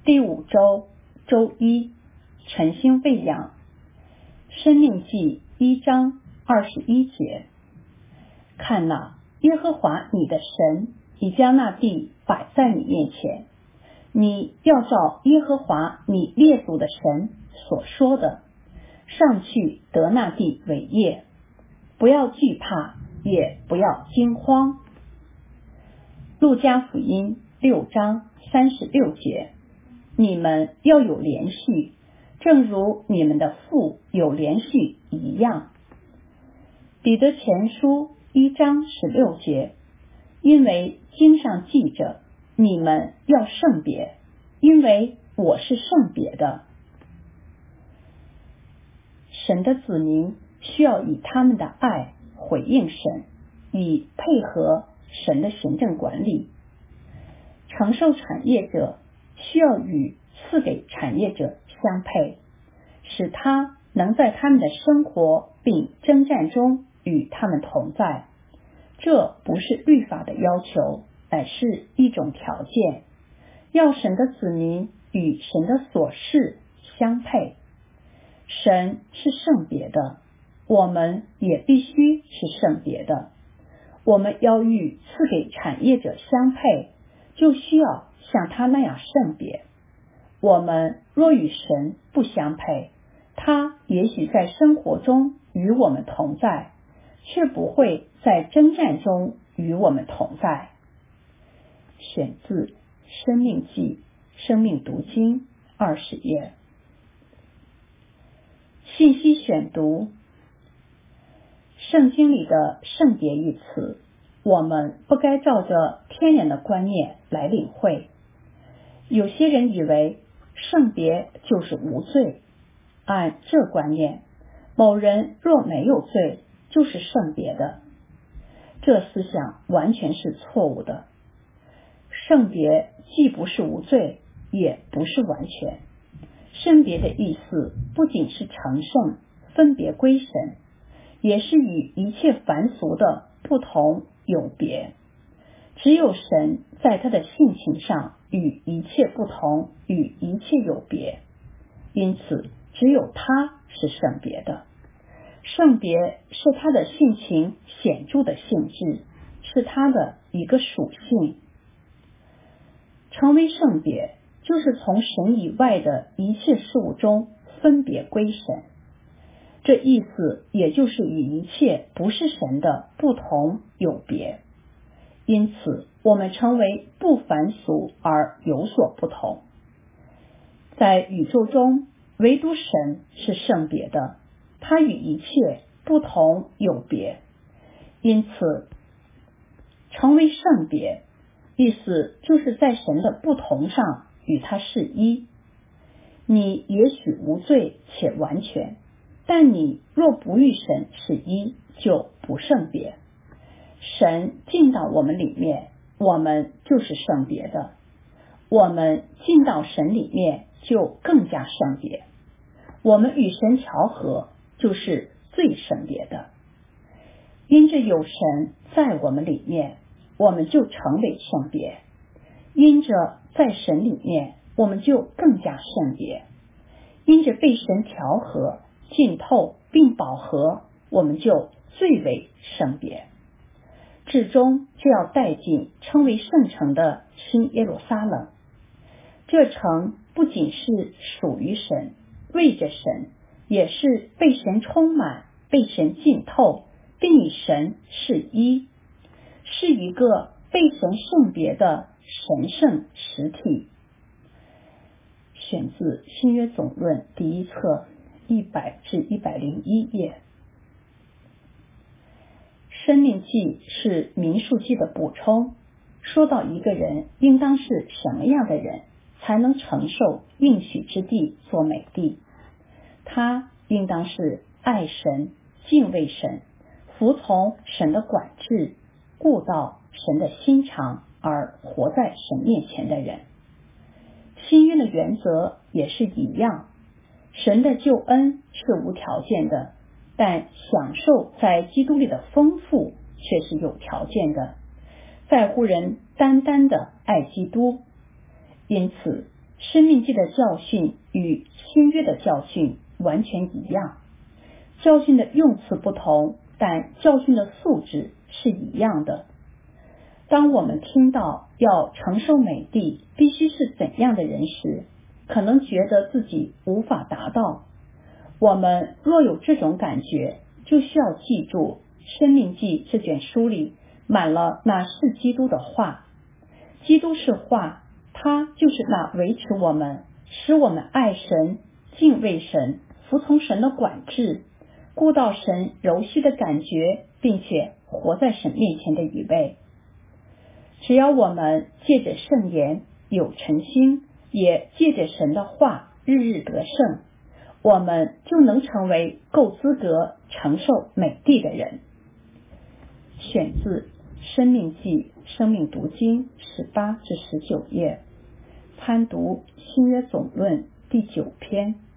第5周周一，晨星喂养。申命记1章21节。看哪，耶和华你的神已将那地摆在你面前，你要照耶和华你列祖的神所说的，上去得那地为业，不要惧怕，也不要惊慌。路加福音6章36节。你们要有连续，正如你们的父有连续一样。彼得前书1章16节。因为经上记着，你们要圣别，因为我是圣别的。神的子民需要以他们的爱回应神，以配合神的行政管理。承受产业者需要与赐给产业者相配，使他能在他们的生活并征战中与他们同在。这不是律法的要求，乃是一种条件，要神的子民与神的所事相配。神是圣别的，我们也必须是圣别的。我们要与赐给产业者相配，就需要像他那样圣别。我们若与神不相配，他也许在生活中与我们同在，却不会在征战中与我们同在。选自申命记生命读经20页。信息选读。圣经里的圣别一词，我们不该照着天然的观念来领会。有些人以为圣别就是无罪，按这观念，某人若没有罪就是圣别的。这思想完全是错误的。圣别既不是无罪，也不是完全。圣别的意思不仅是成圣，分别归神，也是与一切凡俗的不同有别。只有神在他的性情上与一切不同，与一切有别，因此只有他是圣别的。圣别是他的性情显著的性质，是他的一个属性。成为圣别，就是从神以外的一切事物中分别归神。这意思也就是与一切不是神的不同有别。因此我们成为不凡俗而有所不同。在宇宙中，唯独神是圣别的，他与一切不同有别。因此成为圣别，意思就是在神的不同上与他是一。你也许无罪且完全，但你若不与神是一，就不圣别。神进到我们里面，我们就是圣别的。我们进到神里面，就更加圣别。我们与神调和，就是最圣别的。因着有神在我们里面，我们就成为圣别。因着在神里面，我们就更加圣别。因着被神调和、浸透并饱和，我们就最为圣别。至终就要带进称为圣城的新耶路撒冷。这城不仅是属于神，为着神，也是被神充满，被神浸透，并与神是一，是一个被神圣别的神圣实体。选自新约总论第1册100至101页。申命记是民数记的补充，说到一个人应当是什么样的人才能承受应许之地做美地。他应当是爱神、敬畏神、服从神的管制、顾到神的心肠而活在神面前的人。新约的原则也是一样，神的救恩是无条件的，但享受在基督里的丰富却是有条件的，在乎人单单的爱基督。因此生命记的教训与新约的教训完全一样，教训的用词不同，但教训的素质是一样的。当我们听到要承受美地必须是怎样的人时，可能觉得自己无法达到。我们若有这种感觉，就需要记住生命记这卷书里满了那是基督的话。基督是话，他就是那维持我们，使我们爱神、敬畏神、服从神的管制，顾到神柔细的感觉，并且活在神面前的一位。只要我们借着圣言有诚心，也借着神的话日日得胜，我们就能成为够资格承受美地的人。选自生命记生命读经18至19页，参读新约总论第9篇。